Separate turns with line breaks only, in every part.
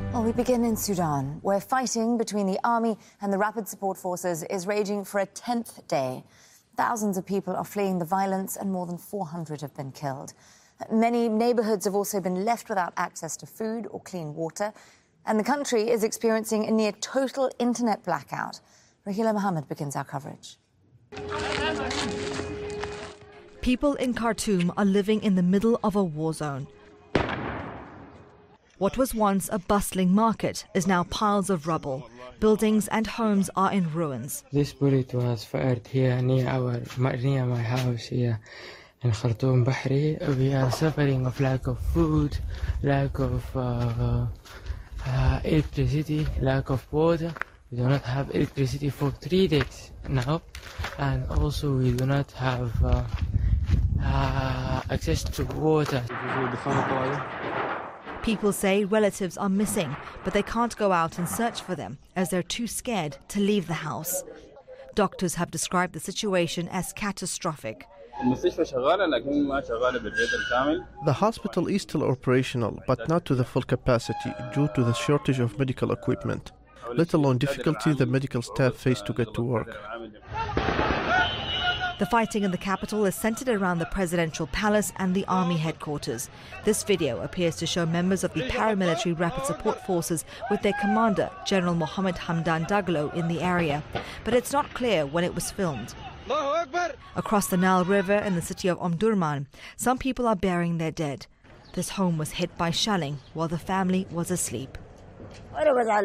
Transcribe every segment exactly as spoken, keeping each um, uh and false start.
Well, we begin in Sudan, where fighting between the army and the Rapid Support Forces is raging for a tenth day. Thousands of people are fleeing the violence and more than four hundred have been killed. Many neighbourhoods have also been left without access to food or clean water. And the country is experiencing a near total internet blackout. Rahila Mohammed begins our coverage.
People in Khartoum are living in the middle of a war zone. What was once a bustling market is now piles of rubble. Buildings and homes are in ruins.
This bullet was fired here near our near my house here in Khartoum Bahri. We are suffering of lack of food, lack of uh, uh, electricity, lack of water. We do not have electricity for three days now, and also we do not have uh, uh, access to water.
People say relatives are missing, but they can't go out and search for them as they're too scared to leave the house. Doctors have described the situation as catastrophic.
The hospital is still operational, but not to the full capacity due to the shortage of medical equipment, let alone difficulty the medical staff face to get to work.
The fighting in the capital is centered around the presidential palace and the army headquarters. This video appears to show members of the paramilitary Rapid Support Forces with their commander, General Mohammed Hamdan Daglo, in the area. But it's not clear when it was filmed. Across the Nile River in the city of Omdurman, some people are burying their dead. This home was hit by shelling while the family was asleep.
I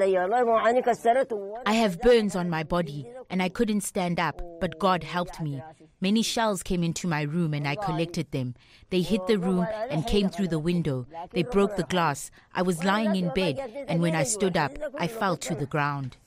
have burns on my body and I couldn't stand up, but God helped me. Many shells came into my room and I collected them. They hit the room and came through the window. They broke the glass. I was lying in bed and when I stood up, I fell to the ground.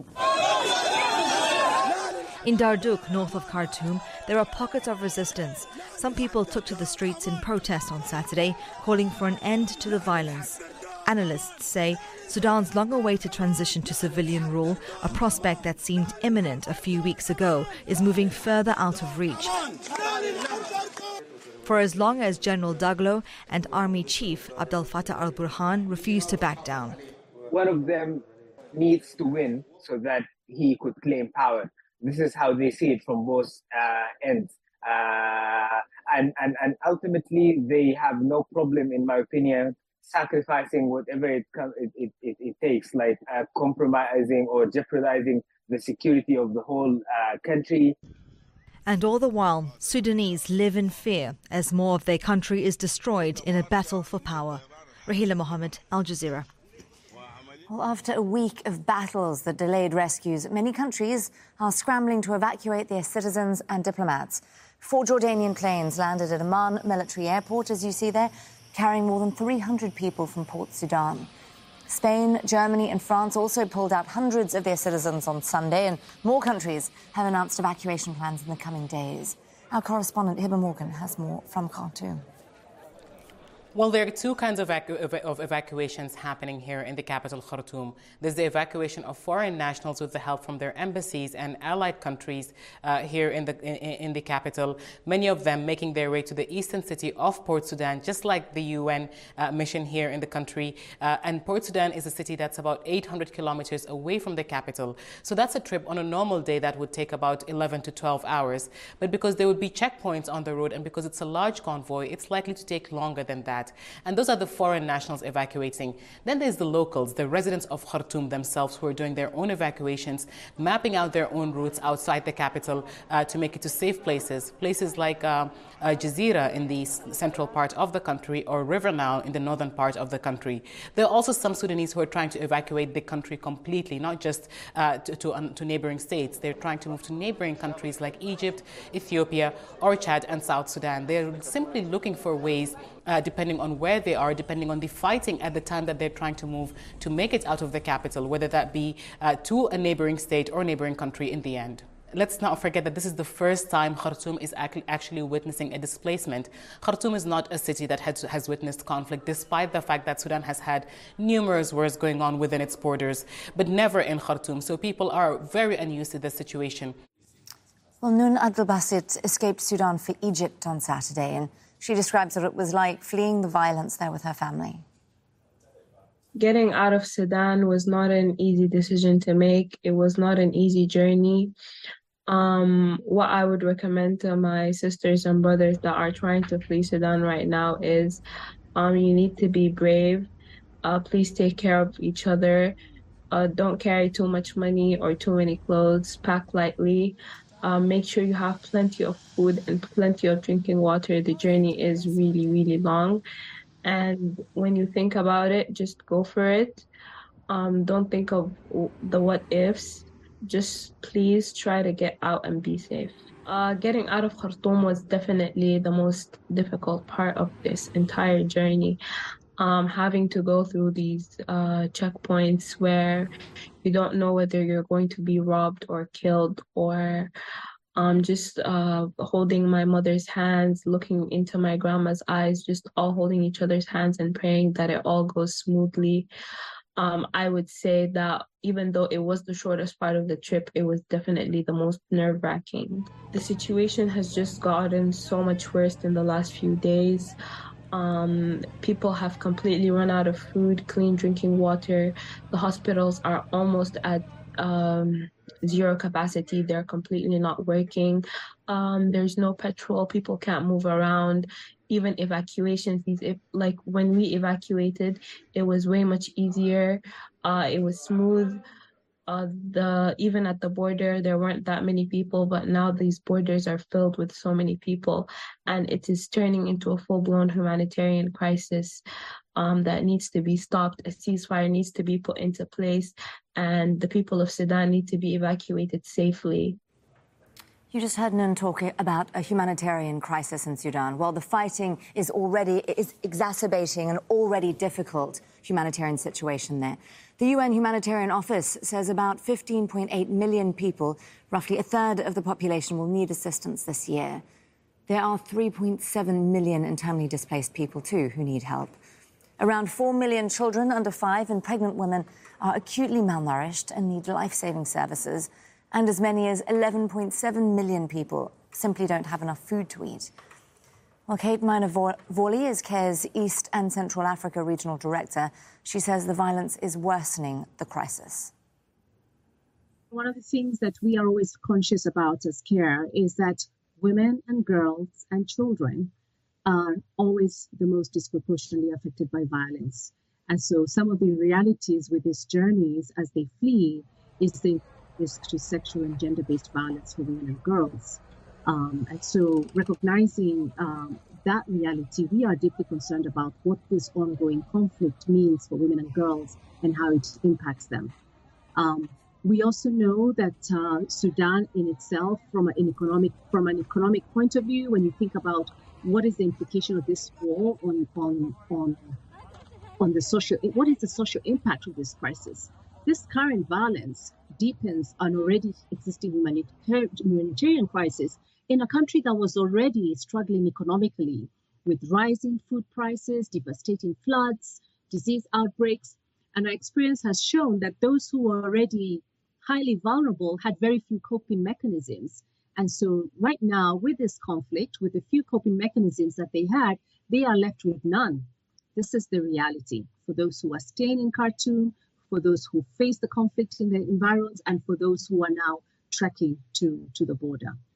In Dardouk, north of Khartoum, there are pockets of resistance. Some people took to the streets in protest on Saturday, calling for an end to the violence. Analysts say Sudan's long-awaited transition to civilian rule, a prospect that seemed imminent a few weeks ago, is moving further out of reach. For as long as General Daglo and Army Chief Abdel Fattah al-Burhan refuse to back down.
One of them needs to win so that he could claim power. This is how they see it from both uh, ends. Uh, and, and, and ultimately, they have no problem, in my opinion, sacrificing whatever it, it, it, it takes, like uh, compromising or jeopardizing the security of the whole uh, country.
And all the while, Sudanese live in fear as more of their country is destroyed in a battle for power. Rahila Mohammed, Al Jazeera.
Well, after a week of battles that delayed rescues, many countries are scrambling to evacuate their citizens and diplomats. Four Jordanian planes landed at Amman military airport, as you see there, carrying more than three hundred people from Port Sudan. Spain, Germany and France also pulled out hundreds of their citizens on Sunday, and more countries have announced evacuation plans in the coming days. Our correspondent Hiba Morgan has more from Khartoum.
Well, there are two kinds of, evacu of evacuations happening here in the capital, Khartoum. There's the evacuation of foreign nationals with the help from their embassies and allied countries uh, here in the, in, in the capital, many of them making their way to the eastern city of Port Sudan, just like the U N uh, mission here in the country. Uh, and Port Sudan is a city that's about eight hundred kilometers away from the capital. So that's a trip on a normal day that would take about eleven to twelve hours. But because there would be checkpoints on the road and because it's a large convoy, it's likely to take longer than that. And those are the foreign nationals evacuating. Then there's the locals, the residents of Khartoum themselves, who are doing their own evacuations, mapping out their own routes outside the capital uh, to make it to safe places, places like uh, uh, Jazeera in the central part of the country or River Nile in the northern part of the country. There are also some Sudanese who are trying to evacuate the country completely, not just uh, to, to, um, to neighboring states. They're trying to move to neighboring countries like Egypt, Ethiopia, or Chad and South Sudan. They're simply looking for ways, Uh, depending on where they are, depending on the fighting at the time that they're trying to move to make it out of the capital, whether that be uh, to a neighboring state or neighboring country in the end. Let's not forget that this is the first time Khartoum is actually witnessing a displacement. Khartoum is not a city that has, has witnessed conflict, despite the fact that Sudan has had numerous wars going on within its borders, but never in Khartoum. So people are very unused to this situation.
Well, Noon Abdelbasit escaped Sudan for Egypt on Saturday, and she describes what it was like fleeing the violence there with her family.
Getting out of Sudan was not an easy decision to make. It was not an easy journey. Um, what I would recommend to my sisters and brothers that are trying to flee Sudan right now is um, you need to be brave. Uh, please take care of each other. Uh, don't carry too much money or too many clothes. Pack lightly. Um, make sure you have plenty of food and plenty of drinking water. The journey is really, really long. And when you think about it, just go for it. Um, don't think of the what ifs. Just please try to get out and be safe. Uh, getting out of Khartoum was definitely the most difficult part of this entire journey. Um, having to go through these uh, checkpoints where you don't know whether you're going to be robbed or killed, or um, just uh, holding my mother's hands, looking into my grandma's eyes, just all holding each other's hands and praying that it all goes smoothly. Um, I would say that even though it was the shortest part of the trip, it was definitely the most nerve-wracking. The situation has just gotten so much worse in the last few days. Um, people have completely run out of food, clean drinking water. The hospitals are almost at um, zero capacity. They're completely not working. Um, there's no petrol. People can't move around. Even evacuations, these if, like when we evacuated, it was way much easier. Uh, it was smooth. Uh, the even at the border, there weren't that many people, but now these borders are filled with so many people, and it is turning into a full-blown humanitarian crisis um, that needs to be stopped. A ceasefire needs to be put into place, and the people of Sudan need to be evacuated safely.
You just heard Nun talk about a humanitarian crisis in Sudan. While the fighting is already is exacerbating an already difficult humanitarian situation there. The U N Humanitarian Office says about fifteen point eight million people, roughly a third of the population, will need assistance this year. There are three point seven million internally displaced people, too, who need help. Around four million children under five and pregnant women are acutely malnourished and need life-saving services. And as many as eleven point seven million people simply don't have enough food to eat. Well, Kate Minor-Vorley is CARE's East and Central Africa Regional Director. She says the violence is worsening the crisis.
One of the things that we are always conscious about as CARE is that women and girls and children are always the most disproportionately affected by violence. And so some of the realities with these journeys as they flee is the risk to sexual and gender-based violence for women and girls. Um, and so recognizing um, that reality, we are deeply concerned about what this ongoing conflict means for women and girls and how it impacts them. Um, we also know that uh, Sudan in itself, from an economic from an economic point of view, when you think about what is the implication of this war on on on on the social, what is the social impact of this crisis? This current violence deepens an already existing humanitarian crisis in a country that was already struggling economically with rising food prices, devastating floods, disease outbreaks. And our experience has shown that those who were already highly vulnerable had very few coping mechanisms. And so right now, with this conflict, with the few coping mechanisms that they had, they are left with none. This is the reality for those who are staying in Khartoum, for those who face the conflict in the environs, and for those who are now trekking to, to the border.